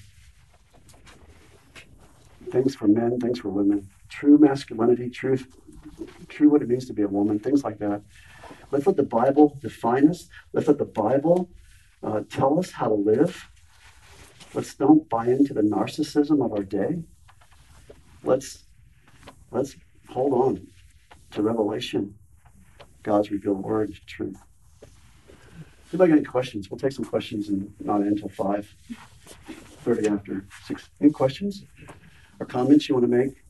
things for men, things for women, true masculinity, truth, true what it means to be a woman, things like that. Let's let the Bible define us. Let's let the Bible uh, tell us how to live. Let's don't buy into the narcissism of our day. Let's let's hold on to revelation, God's revealed word, truth. Anybody got any questions? We'll take some questions and not end until five thirty after six. Any questions or comments you want to make?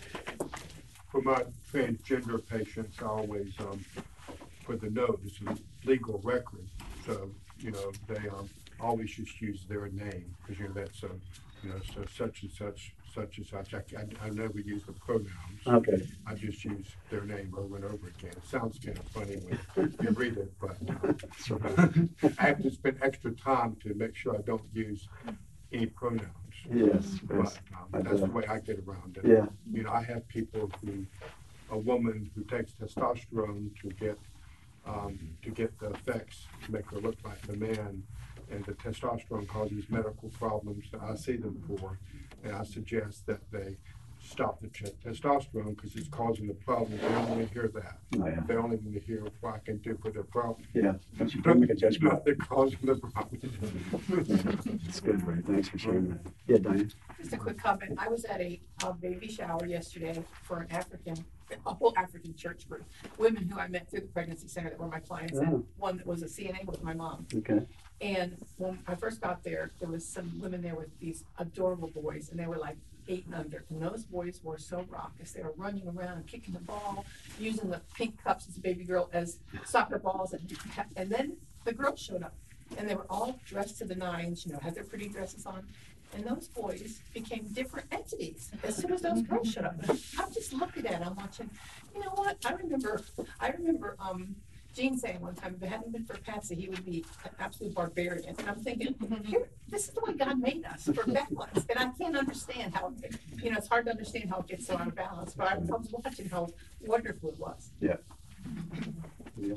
For my transgender patients, I always um, put the note, it's a legal record. So, you know, they um, always just use their name because, you know, that's, uh, you know, so such and such, such and such. I, I, I never use the pronouns. Okay. I just use their name over and over again. It sounds kind of funny when you read it, but um, I have to spend extra time to make sure I don't use any pronouns. Yes, But yes. um, that's the way I get around it. Yeah. You know, I have people who, a woman who takes testosterone to get um, to get the effects to make her look like the man, and the testosterone causes medical problems that I see them for, and I suggest that they stop the ch- testosterone because it's causing the problem. They don't want to hear that. Oh, yeah. They only want to hear what I can do for their problem. Yeah, don't you don't make a judgment. Not they're causing the problem. It's good, Ray. Thanks for sharing that. Yeah, Diane. Just a quick comment. I was at a, a baby shower yesterday for an African, a whole African church group, women who I met through the pregnancy center that were my clients, Oh. and one that was a C N A with my mom. Okay. And when I first got there, there was some women there with these adorable boys, and they were like eight and under. And those boys were so raucous. They were running around and kicking the ball, using the pink cups as a baby girl as soccer balls. And, and then the girls showed up, and they were all dressed to the nines, you know, had their pretty dresses on. And those boys became different entities as soon as those girls showed up. I'm just looking at it, I'm watching, you know what? I remember, I remember, um, Gene saying one time, if it hadn't been for Patsy, he would be an absolute barbarian. And I'm thinking, here, this is the way God made us, for balance. And I can't understand how, it, you know, it's hard to understand how it gets so out of balance. But I was watching how wonderful it was. Yeah. Yeah.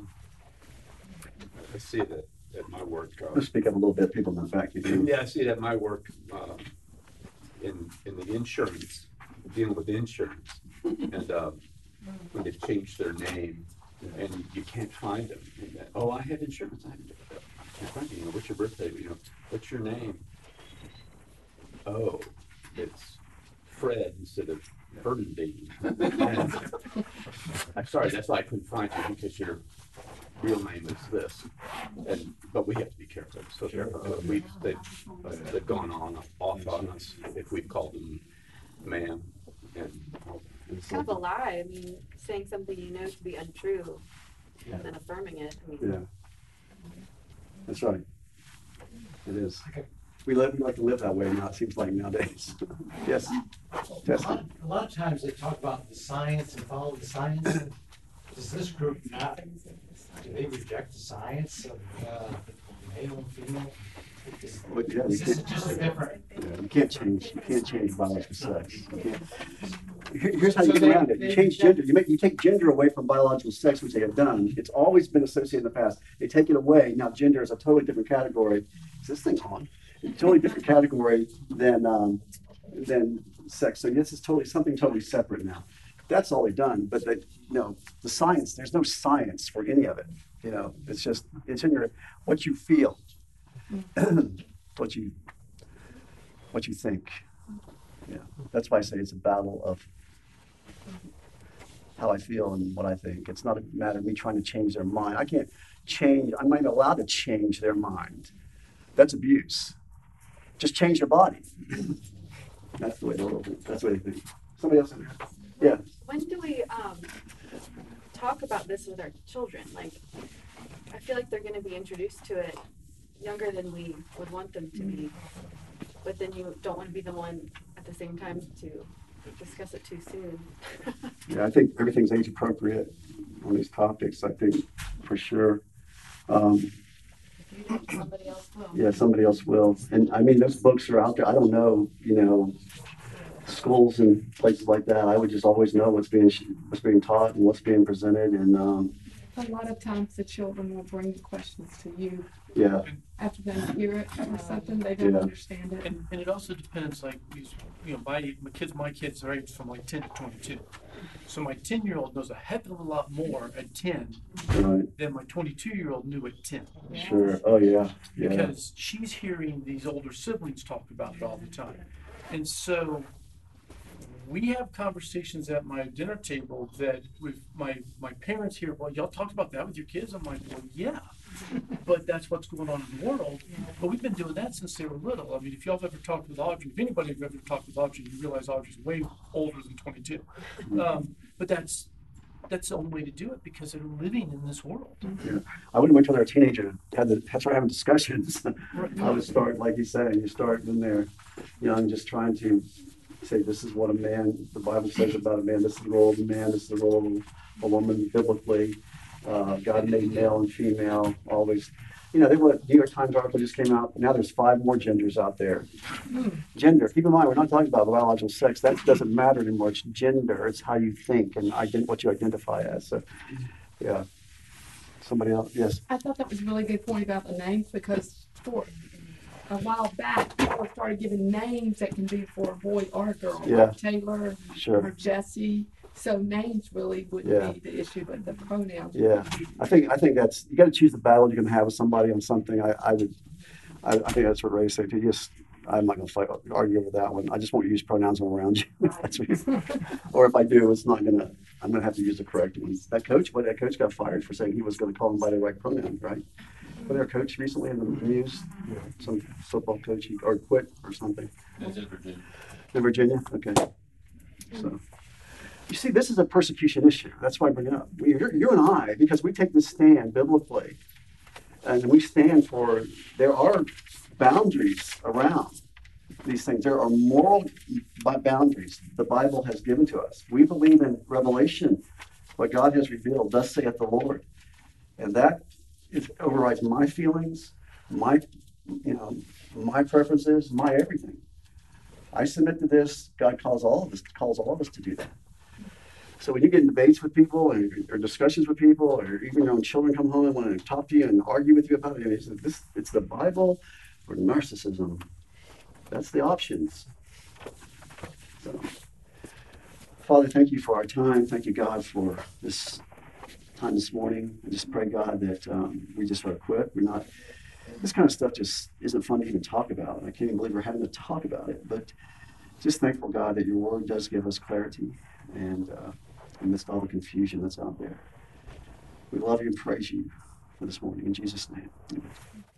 I see it at, at my work. Uh, Let's speak up a little bit. People in the back. You do. yeah, I see it at my work uh, in in the insurance, dealing with insurance, and uh, when they've changed their name, and you can't find them. And, uh, oh, I have insurance. I, have, I can't find you. You know, what's your birthday? You know, what's your name? Oh, it's Fred instead of Bernadine. I'm sorry, that's why I couldn't find you because your real name is this. And but we have to be careful. So uh, we they've, uh, they've gone on off on us if we've called them ma'am and all that. It's kind of a like- lie. I mean, saying something you know to be untrue Yeah. and then affirming it. I mean, Yeah. That's right. It is. We live, we like to live that way now, it seems like nowadays. Yes. A Testing. lot, a lot of times they talk about the science and follow the science. Does this group not, do they reject the science of uh, male and female? Is Well, yeah, you is this can't- just a different? Yeah, you can't change, you can't change biological sex. You can't. Here- Here's how you So get they- around it. You they change reject- gender, you make, you take gender away from biological sex, which they have done. It's always been associated in the past. They take it away. Now gender is a totally different category. Is this thing on? It's a totally different category than, um, than sex. So this is totally, something totally separate now. That's all they've done. But they, you know, the science, there's no science for any of it. You know, it's just, it's in your, what you feel. what you, what you think. Yeah, that's why I say it's a battle of how I feel and what I think. It's not a matter of me trying to change their mind. I can't change, I'm not even allowed to change their mind. That's abuse. Just change your body. That's the way they look. That's the way they think. Somebody else in there? Yeah. when do we um, talk about this with our children? Like, I feel like they're going to be introduced to it younger than we would want them to be. But then you don't want to be the one at the same time to discuss it too soon. Yeah, I think everything's age appropriate on these topics. I think for sure. Um, If you don't, somebody else will. Yeah, somebody else will. And I mean, those books are out there. I don't know, you know, schools and places like that. I would just always know what's being what's being taught and what's being presented. And um, A lot of times the children will bring the questions to you yeah, after they hear it or something, they don't Yeah. understand it. And, and it also depends, like, these, you know, my, my kids, my kids are aged from like ten to twenty-two. So my ten-year-old knows a heck of a lot more at ten right, than my twenty-two-year-old knew at ten. sure. Oh yeah, yeah, Because she's hearing these older siblings talk about it all the time. And so we have conversations at my dinner table that with my, my parents here, well, y'all talked about that with your kids? I'm like, well, yeah, but that's what's going on in the world. But we've been doing that since they were little. I mean, if y'all have ever talked with Audrey, if anybody have ever talked with Audrey, you realize Audrey's way older than twenty-two. Um, but that's, that's the only way to do it because they're living in this world. I wouldn't wait till they're a teenager to have the, to start having discussions. Right. I would start, like you say, you start when they're young, just trying to say, this is what a man, the Bible says about a man, this is the role of a man, this is the role of a woman biblically. Uh, God made male and female, always. You know, they what New York Times article just came out. Now there's five more genders out there. Gender. Keep in mind, we're not talking about biological sex. That doesn't matter anymore. It's gender. It's how you think and ident- what you identify as. So, yeah. Somebody else? Yes. I thought that was a really good point about the names because for a while back, people started giving names that can be for a boy or a girl, Yeah. like Taylor or Sure. Jesse. So names really wouldn't Yeah. be the issue, but the pronouns. Yeah. I think I think that's you got to choose the battle you're going to have with somebody on something. I, I would. I, I think that's what Ray said too. Just I'm not going to fight argue over that one. I just won't use pronouns when I'm around you. That's what, or if I do, it's not going to. I'm going to have to use the correct one. That coach, but that coach got fired for saying he was going to call him by the right pronoun, right? Was there a coach recently in the news? Yeah. Some football coach he, or quit or something. That's in Virginia. In Virginia? Okay. So, you see, this is a persecution issue. That's why I bring it up. We, you you and I, because we take this stand biblically, and we stand for, there are boundaries around these things. There are moral b- boundaries the Bible has given to us. We believe in revelation, what God has revealed, thus saith the Lord. And that is, overrides my feelings, my, you know, my preferences, my everything. I submit to this. God calls all of us, calls all of us to do that. So when you get in debates with people or, or discussions with people, or even your own children come home and want to talk to you and argue with you about it, it's, this, it's the Bible or narcissism. That's the options. So, Father, thank you for our time. Thank you, God, for this time this morning. I just pray, God, that um, we just are equipped. We're not, this kind of stuff just isn't fun to even talk about. I can't even believe we're having to talk about it. But just thankful, God, that your word does give us clarity and uh, amidst all the confusion that's out there. We love you and praise you for this morning. In Jesus' name, amen.